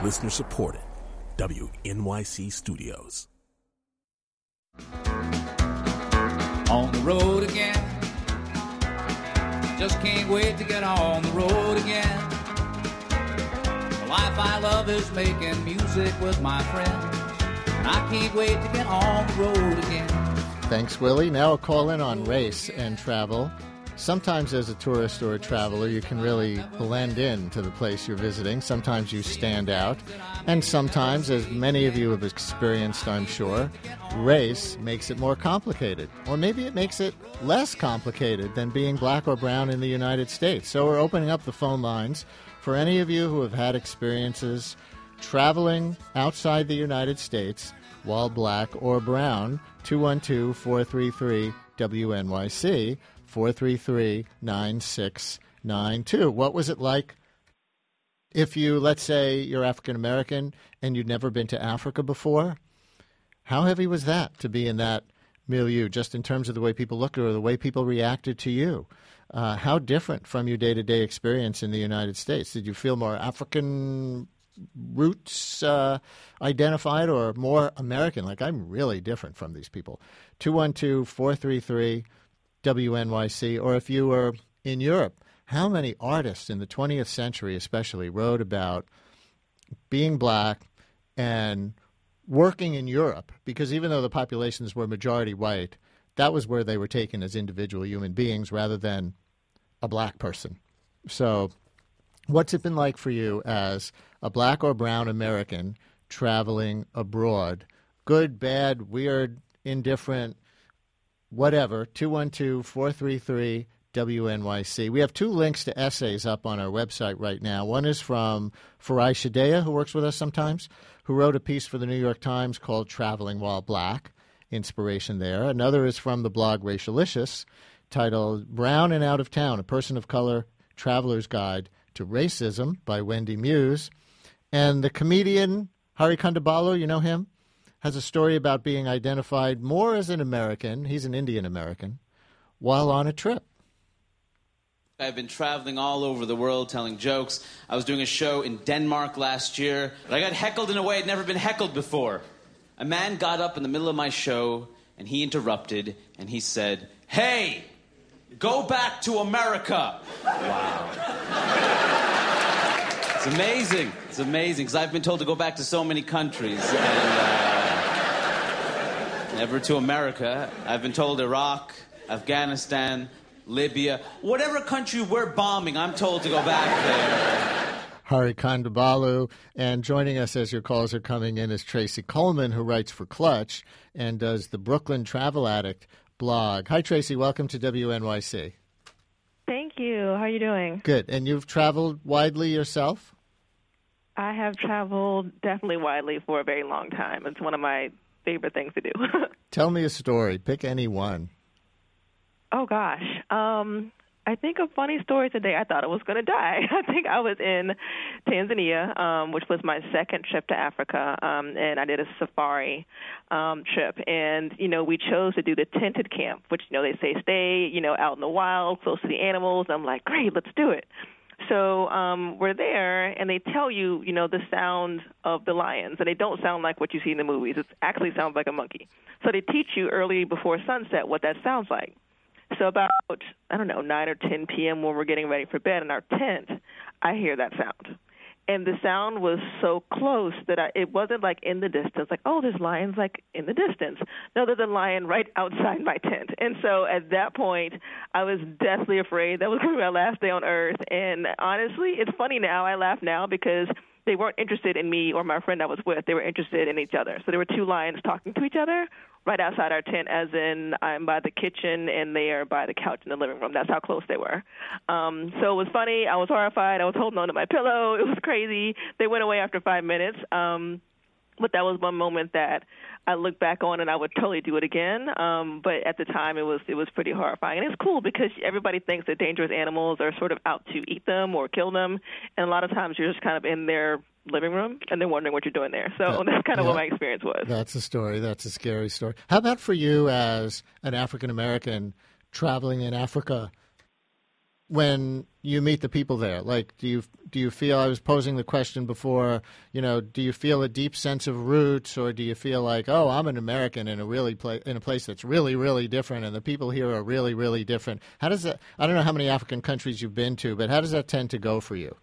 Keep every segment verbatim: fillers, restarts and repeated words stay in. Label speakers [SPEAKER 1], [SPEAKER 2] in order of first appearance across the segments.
[SPEAKER 1] Listener supported. W N Y C Studios.
[SPEAKER 2] On the road again. Just can't wait to get on the road again. The life I love is making music with my friends. And I can't wait to get on the road again.
[SPEAKER 3] Thanks, Willie. Now a call in on race and travel. Sometimes as a tourist or a traveler, you can really blend in to the place you're visiting. Sometimes you stand out. And sometimes, as many of you have experienced, I'm sure, race makes it more complicated. Or maybe it makes it less complicated than being black or brown in the United States. So we're opening up the phone lines for any of you who have had experiences traveling outside the United States while black or brown. two one two, four three three, W N Y C. four three three, nine six nine two. What was it like if you, let's say, you're African-American and you'd never been to Africa before? How heavy was that to be in that milieu, just in terms of the way people looked or the way people reacted to you? Uh, how different from your day-to-day experience in the United States? Did you feel more African roots uh, identified or more American? Like, I'm really different from these people. two one two, four three three, W N Y C. Or if you were in Europe, how many artists in the twentieth century especially wrote about being black and working in Europe? Because even though the populations were majority white, that was where they were taken as individual human beings rather than a black person. So what's it been like for you as a black or brown American traveling abroad? Good, bad, weird, indifferent, whatever. two one two, four three three, W N Y C. We have two links to essays up on our website right now. One is from Farai Shadea, who works with us sometimes, who wrote a piece for the New York Times called Traveling While Black. Inspiration there. Another is from the blog Racialicious, titled Brown and Out of Town, A Person of Color Traveler's Guide to Racism by Wendy Muse. And the comedian Hari Kondabolu, you know him, has a story about being identified more as an American, he's an Indian American, while on a trip.
[SPEAKER 4] I've been traveling all over the world telling jokes. I was doing a show in Denmark last year, but I got heckled in a way I'd never been heckled before. A man got up in the middle of my show, and he interrupted, and he said, "Hey, go back to America." Wow. It's amazing. It's amazing, because I've been told to go back to so many countries, and uh, never to America. I've been told Iraq, Afghanistan, Libya, whatever country we're bombing, I'm told to go back there.
[SPEAKER 3] Hari Kondabolu, and joining us as your calls are coming in is Tracy Coleman, who writes for Clutch and does the Brooklyn Travel Addict blog. Hi, Tracy. Welcome to W N Y C.
[SPEAKER 5] Thank you. How are you doing?
[SPEAKER 3] Good. And you've traveled widely yourself?
[SPEAKER 5] I have traveled definitely widely for a very long time. It's one of my favorite things to do.
[SPEAKER 3] Tell me a story. Pick any one.
[SPEAKER 5] Oh, gosh. Um, I think a funny story today, I thought I was going to die. I think I was in Tanzania, um, which was my second trip to Africa, um, and I did a safari um, trip. And, you know, we chose to do the tented camp, which, you know, they say stay, you know, out in the wild, close to the animals. I'm like, great, let's do it. So um, we're there, and they tell you, you know, the sound of the lions, and they don't sound like what you see in the movies. It actually sounds like a monkey. So they teach you early before sunset what that sounds like. So about, I don't know, nine or ten p.m. when we're getting ready for bed in our tent, I hear that sound. And the sound was so close that I, it wasn't like in the distance, like, oh, there's lions like in the distance. No, there's a lion right outside my tent. And so at that point, I was deathly afraid. That was going to be my last day on Earth. And honestly, it's funny now. I laugh now because they weren't interested in me or my friend I was with. They were interested in each other. So there were two lions talking to each other right outside our tent, as in I'm by the kitchen and they are by the couch in the living room. That's how close they were. Um, so it was funny. I was horrified. I was holding on to my pillow. It was crazy. They went away after five minutes. Um, but that was one moment that I look back on and I would totally do it again. Um, but at the time, it was it was pretty horrifying. And it's cool because everybody thinks that dangerous animals are sort of out to eat them or kill them. And a lot of times you're just kind of in their living room and they're wondering what you're doing there. So that, that's kind of yeah, what my experience was.
[SPEAKER 3] That's a story. That's a scary story. How about for you as an African-American traveling in Africa? when you meet the people there? Like, do you do you feel, I was posing the question before, you know, do you feel a deep sense of roots, or do you feel like, oh, I'm an American in a really pla- in a place that's really, really different, and the people here are really, really different? How does that, I don't know how many African countries you've been to, but how does that tend to go for you?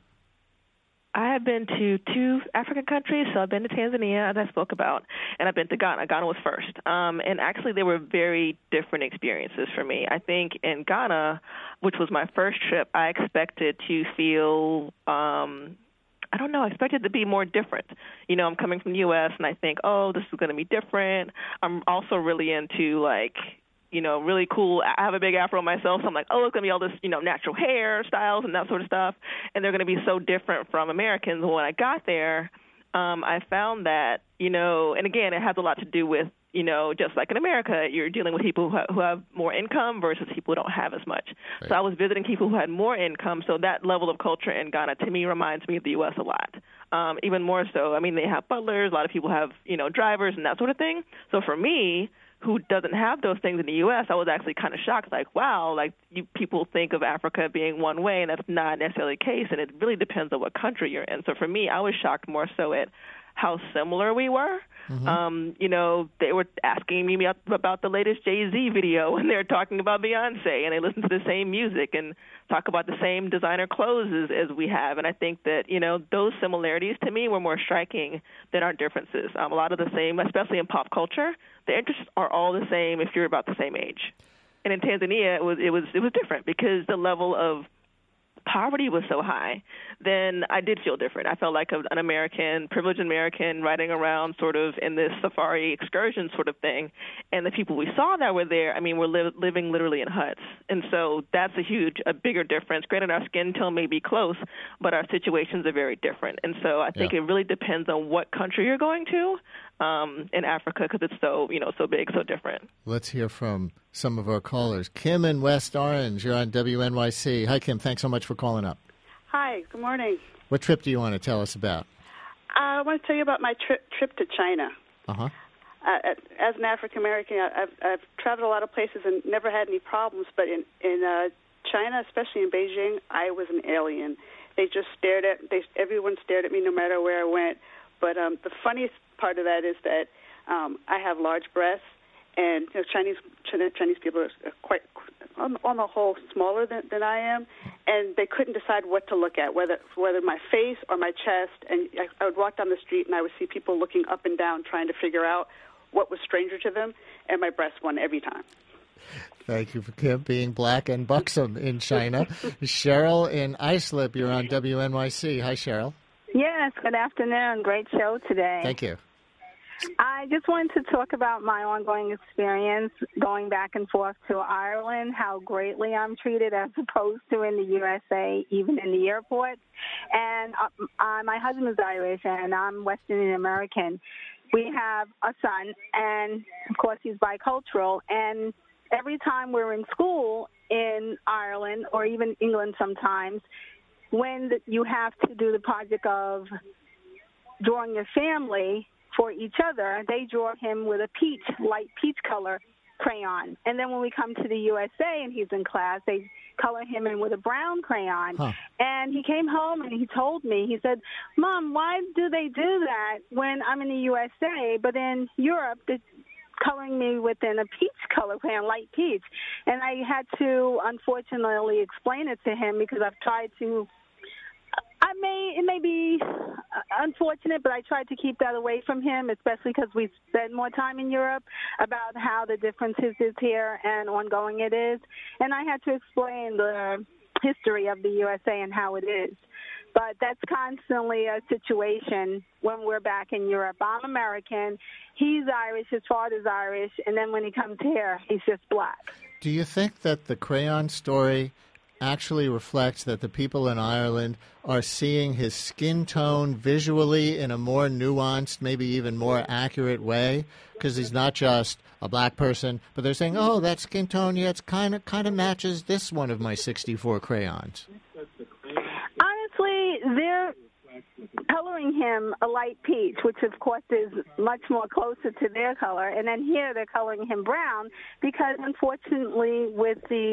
[SPEAKER 5] I have been to two African countries, so I've been to Tanzania, as I spoke about, and I've been to Ghana. Ghana was first. Um, and actually, they were very different experiences for me. I think in Ghana, which was my first trip, I expected to feel, um, I don't know, I expected to be more different. You know, I'm coming from the U S, and I think, oh, this is going to be different. I'm also really into, like, you know, really cool. I have a big afro myself, so I'm like, oh, it's going to be all this, you know, natural hair styles and that sort of stuff, and they're going to be so different from Americans. When I got there, um, I found that, you know, and again, it has a lot to do with, you know, just like in America, you're dealing with people who, ha- who have more income versus people who don't have as much. Right. So I was visiting people who had more income, so that level of culture in Ghana, to me, reminds me of the U S a lot. Um, even more so, I mean, they have butlers, a lot of people have, you know, drivers and that sort of thing. So for me, who doesn't have those things in the U S, I was actually kind of shocked, like, wow, like you, people think of Africa being one way, and that's not necessarily the case, and it really depends on what country you're in. So for me, I was shocked more so at how similar we were. Mm-hmm. Um, you know, they were asking me about the latest Jay-Z video, and they're talking about Beyonce, and they listen to the same music and talk about the same designer clothes as, as we have. And I think that, you know, those similarities to me were more striking than our differences. Um, a lot of the same, especially in pop culture, the interests are all the same if you're about the same age. And in Tanzania, it was it was it was different because the level of poverty was so high, then I did feel different. I felt like an American, privileged American, riding around sort of in this safari excursion sort of thing. And the people we saw that were there, I mean, were li- living literally in huts. And so that's a huge, a bigger difference. Granted, our skin tone may be close, but our situations are very different. And so I think yeah. it really depends on what country you're going to um, in Africa, because it's so, you know, so big, so different.
[SPEAKER 3] Let's hear from some of our callers. Kim in West Orange, you're on W N Y C. Hi, Kim. Thanks so much for calling up.
[SPEAKER 6] Hi. Good morning.
[SPEAKER 3] What trip do you want to tell us about?
[SPEAKER 6] I want to tell you about my trip trip to China.
[SPEAKER 3] Uh-huh.
[SPEAKER 6] Uh, as an African American, I've, I've traveled a lot of places and never had any problems. But in in uh, China, especially in Beijing, I was an alien. They just stared at they everyone stared at me no matter where I went. But um, the funniest part of that is that um, I have large breasts. And you know, Chinese Chinese people are quite, on, on the whole, smaller than, than I am, and they couldn't decide what to look at, whether whether my face or my chest. And I, I would walk down the street, and I would see people looking up and down, trying to figure out what was stranger to them, and my breast won every time.
[SPEAKER 3] Thank you for Kim being black and buxom in China. Cheryl in Islip, you're on W N Y C. Hi, Cheryl.
[SPEAKER 7] Yes, good afternoon. Great show today.
[SPEAKER 3] Thank you.
[SPEAKER 7] I just wanted to talk about my ongoing experience going back and forth to Ireland, how greatly I'm treated as opposed to in the U S A, even in the airport. And uh, uh, my husband is Irish, and I'm West Indian American. We have a son, and, of course, he's bicultural. And every time we're in school in Ireland or even England sometimes, when you have to do the project of drawing your family for each other, they draw him with a peach, light peach color crayon. And then when we come to the U S A and he's in class, they color him in with a brown crayon. Huh. And he came home and he told me, he said, Mom, why do they do that when I'm in the U S A, but in Europe, they're coloring me within a peach color crayon, light peach? And I had to, unfortunately, explain it to him because I've tried to I may, it may be unfortunate, but I tried to keep that away from him, especially because we spend more time in Europe, about how the differences is here and ongoing it is. And I had to explain the history of the U S A and how it is. But that's constantly a situation when we're back in Europe. I'm American. He's Irish. His father's Irish. And then when he comes here, he's just black.
[SPEAKER 3] Do you think that the crayon story actually reflects that the people in Ireland are seeing his skin tone visually in a more nuanced, maybe even more accurate way? Because he's not just a black person, but they're saying, oh, that skin tone, yeah, it's kind of kind of matches this one of my sixty-four crayons.
[SPEAKER 7] Honestly, they're coloring him a light peach, which, of course, is much more closer to their color. And then here they're coloring him brown because, unfortunately, with the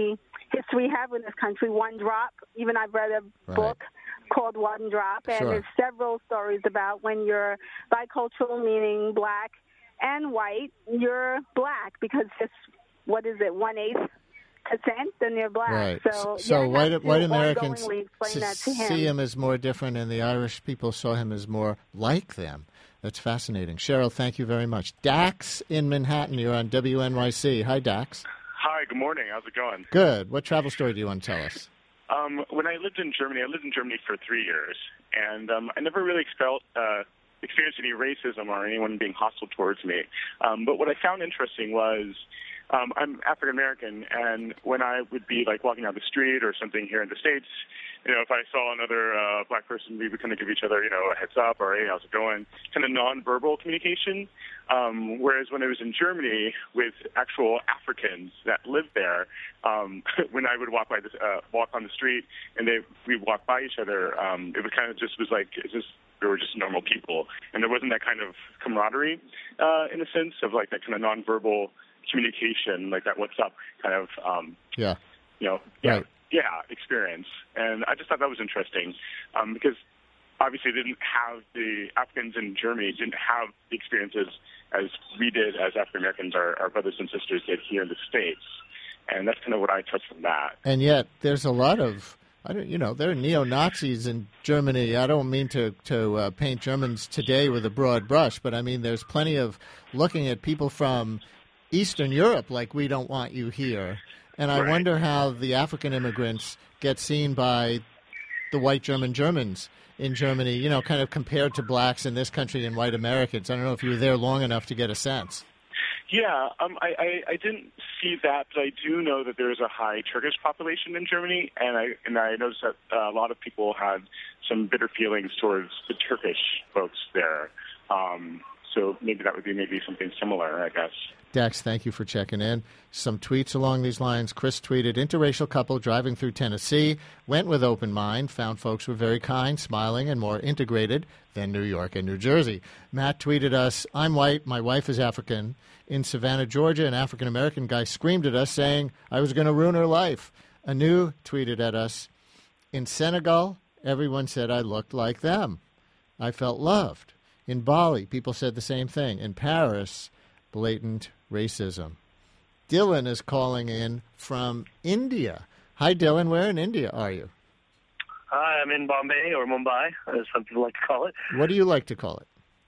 [SPEAKER 7] history we have in this country. One Drop. Even I've read a
[SPEAKER 3] Right.
[SPEAKER 7] book called One Drop, and
[SPEAKER 3] Sure.
[SPEAKER 7] there's several stories about when you're bicultural, meaning black and white, you're black because just, what is it, one-eighth percent, then you're black.
[SPEAKER 3] Right.
[SPEAKER 7] So,
[SPEAKER 3] so
[SPEAKER 7] yeah,
[SPEAKER 3] white
[SPEAKER 7] have to
[SPEAKER 3] white Americans
[SPEAKER 7] ongoingly explain that to
[SPEAKER 3] s-
[SPEAKER 7] him.
[SPEAKER 3] see him as more different, and the Irish people saw him as more like them. That's fascinating. Cheryl, thank you very much. Dax in Manhattan, you're on W N Y C. Hi, Dax.
[SPEAKER 8] Hi, good morning. How's it going?
[SPEAKER 3] Good. What travel story do you want to tell us?
[SPEAKER 8] Um, when I lived in Germany, I lived in Germany for three years, and um, I never really felt uh, experienced any racism or anyone being hostile towards me. Um, but what I found interesting was um, I'm African American, and when I would be like walking down the street or something here in the States, you know, if I saw another uh, black person, we would kind of give each other, you know, a heads up or, hey, how's it going? Kind of nonverbal communication. Um, whereas when I was in Germany with actual Africans that lived there, um, when I would walk by this, uh, walk on the street and they we walk by each other, um, it was kind of just was like it's just we were just normal people, and there wasn't that kind of camaraderie uh, in a sense of like that kind of nonverbal communication, like that what's up kind of um,
[SPEAKER 3] Yeah.
[SPEAKER 8] you know yeah.
[SPEAKER 3] Right.
[SPEAKER 8] Yeah, experience. And I just thought that was interesting um, because obviously they didn't have the Africans in Germany didn't have the experiences as we did as African Americans, our, our brothers and sisters did here in the States. And that's kind of what I took from that.
[SPEAKER 3] And yet, there's a lot of, I don't, you know, there are neo-Nazis in Germany. I don't mean to, to uh, paint Germans today with a broad brush, but I mean, there's plenty of looking at people from Eastern Europe like we don't want you here. And I
[SPEAKER 8] Right.
[SPEAKER 3] wonder how the African immigrants get seen by the white German Germans in Germany, you know, kind of compared to blacks in this country and white Americans. I don't know if you were there long enough to get a sense.
[SPEAKER 8] Yeah, um, I, I, I didn't see that, but I do know that there is a high Turkish population in Germany, and I and I noticed that uh, a lot of people had some bitter feelings towards the Turkish folks there. Um, so maybe that would be maybe something similar, I guess.
[SPEAKER 3] Dax, thank you for checking in. Some tweets along these lines. Chris tweeted, interracial couple driving through Tennessee, went with open mind, found folks were very kind, smiling, and more integrated than New York and New Jersey. Matt tweeted us, I'm white, my wife is African. In Savannah, Georgia, an African-American guy screamed at us saying I was going to ruin her life. Anu tweeted at us, in Senegal, everyone said I looked like them. I felt loved. In Bali, people said the same thing. In Paris, blatant racism. Dylan is calling in from India. Hi, Dylan. Where in India are you?
[SPEAKER 9] Hi, I'm in Bombay or Mumbai, as some people like to call it.
[SPEAKER 3] What do you like to call it?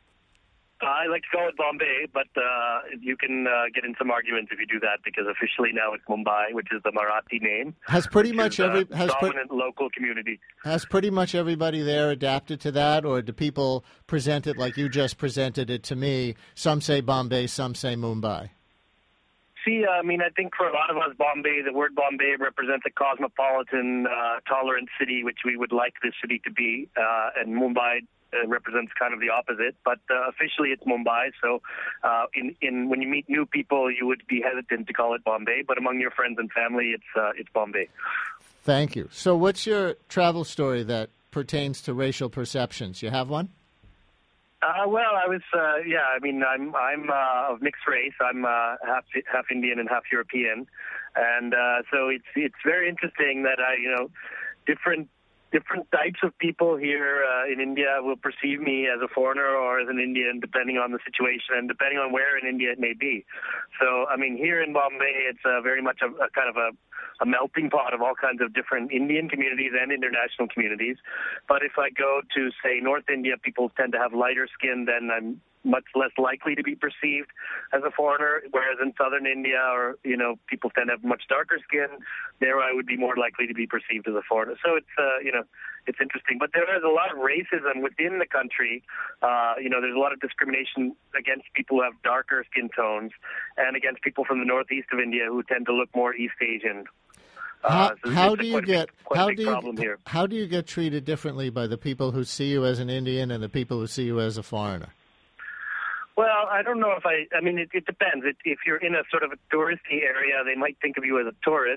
[SPEAKER 9] Uh, I like to call it Bombay, but uh, you can uh, get in some arguments if you do that because officially now it's Mumbai, which is the Marathi name.
[SPEAKER 3] Has pretty
[SPEAKER 9] which
[SPEAKER 3] much
[SPEAKER 9] is,
[SPEAKER 3] every
[SPEAKER 9] uh,
[SPEAKER 3] has pre-
[SPEAKER 9] dominant local community.
[SPEAKER 3] has pretty much everybody there adapted to that, or do people present it like you just presented it to me? Some say Bombay, some say Mumbai.
[SPEAKER 9] See, uh, I mean, I think for a lot of us, Bombay, the word Bombay represents a cosmopolitan, uh, tolerant city, which we would like this city to be, uh, and Mumbai uh, represents kind of the opposite. But uh, officially, it's Mumbai. So, uh, in in when you meet new people, you would be hesitant to call it Bombay, but among your friends and family, it's uh, it's Bombay.
[SPEAKER 3] Thank you. So, what's your travel story that pertains to racial perceptions? You have one?
[SPEAKER 9] Uh, well, I was, uh, yeah. I mean, I'm I'm uh, of mixed race. I'm uh, half half Indian and half European, and uh, so it's it's very interesting that I, you know, different different types of people here uh, in India will perceive me as a foreigner or as an Indian, depending on the situation and depending on where in India it may be. So, I mean, here in Bombay, it's uh, very much a, a kind of a a melting pot of all kinds of different Indian communities and international communities. But if I go to, say, North India, people tend to have lighter skin, then I'm much less likely to be perceived as a foreigner, whereas in southern India, or, you know, people tend to have much darker skin, there I would be more likely to be perceived as a foreigner. So it's, uh, you know, it's interesting. But there is a lot of racism within the country. Uh, you know, there's a lot of discrimination against people who have darker skin tones and against people from the northeast of India who tend to look more East Asian.
[SPEAKER 3] How,
[SPEAKER 9] Uh, so
[SPEAKER 3] how
[SPEAKER 9] it's
[SPEAKER 3] do
[SPEAKER 9] a
[SPEAKER 3] you
[SPEAKER 9] quite a
[SPEAKER 3] get
[SPEAKER 9] big, quite a
[SPEAKER 3] how
[SPEAKER 9] big
[SPEAKER 3] do
[SPEAKER 9] problem
[SPEAKER 3] you
[SPEAKER 9] here.
[SPEAKER 3] how do you get treated differently by the people who see you as an Indian and the people who see you as a foreigner?
[SPEAKER 9] Well, I don't know if I, I mean, it, it depends. It, if you're in a sort of a touristy area, they might think of you as a tourist,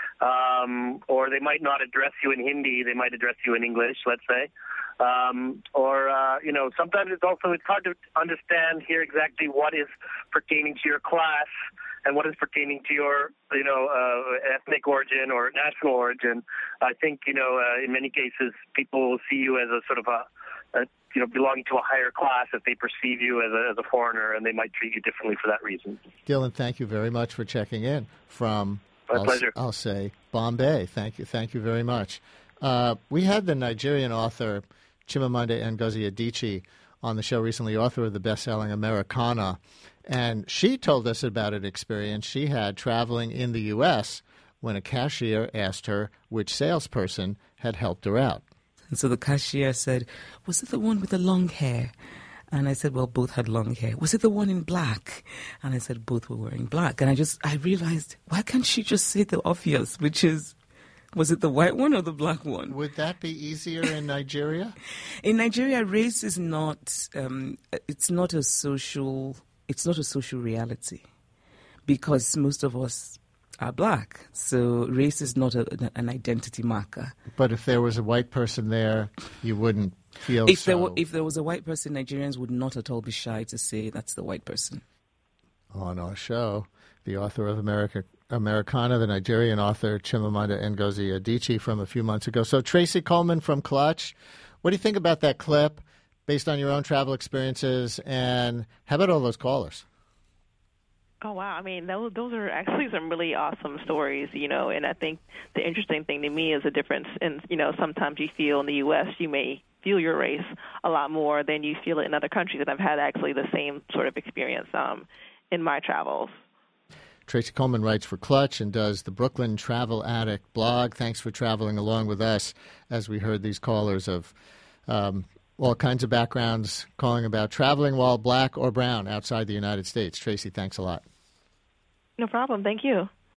[SPEAKER 9] um, or they might not address you in Hindi. They might address you in English, let's say. Um, or, uh, you know, sometimes it's also, it's hard to understand here exactly what is pertaining to your class and what is pertaining to your, you know, uh, ethnic origin or national origin. I think, you know, uh, in many cases, people will see you as a sort of a, a you know, belonging to a higher class if they perceive you as a, as a foreigner, and they might treat you differently for that reason.
[SPEAKER 3] Dylan, thank you very much for checking in from,
[SPEAKER 9] My
[SPEAKER 3] I'll,
[SPEAKER 9] pleasure.
[SPEAKER 3] I'll say, Bombay. Thank you. Thank you very much. Uh, we had the Nigerian author Chimamanda Ngozi Adichie on the show recently, author of the best-selling Americana, and she told us about an experience she had traveling in the U S when a cashier asked her which salesperson had helped her out.
[SPEAKER 10] And so the cashier said, was it the one with the long hair? And I said, well, both had long hair. Was it the one in black? And I said, both were wearing black. And I just, I realized, why can't she just say the obvious, which is, was it the white one or the black one?
[SPEAKER 3] Would that be easier in Nigeria?
[SPEAKER 10] In Nigeria, race is not, um, it's not a social, it's not a social reality because most of us are black. So race is not a, an identity marker.
[SPEAKER 3] But if there was a white person there, you wouldn't feel
[SPEAKER 10] if
[SPEAKER 3] so...
[SPEAKER 10] There were, if there was a white person, Nigerians would not at all be shy to say that's the white person.
[SPEAKER 3] On our show, the author of America, Americana, the Nigerian author Chimamanda Ngozi Adichie from a few months ago. So Tracy Coleman from Clutch, what do you think about that clip based on your own travel experiences? And how about all those callers?
[SPEAKER 5] Oh, wow. I mean, those those are actually some really awesome stories, you know, and I think the interesting thing to me is the difference in, you know, sometimes you feel in the U S you may feel your race a lot more than you feel it in other countries, and I've had actually the same sort of experience um, in my travels.
[SPEAKER 3] Tracy Coleman writes for Clutch and does the Brooklyn Travel Addict blog. Thanks for traveling along with us as we heard these callers of um, all kinds of backgrounds calling about traveling while black or brown outside the United States. Tracy, thanks a lot.
[SPEAKER 5] No problem. Thank you.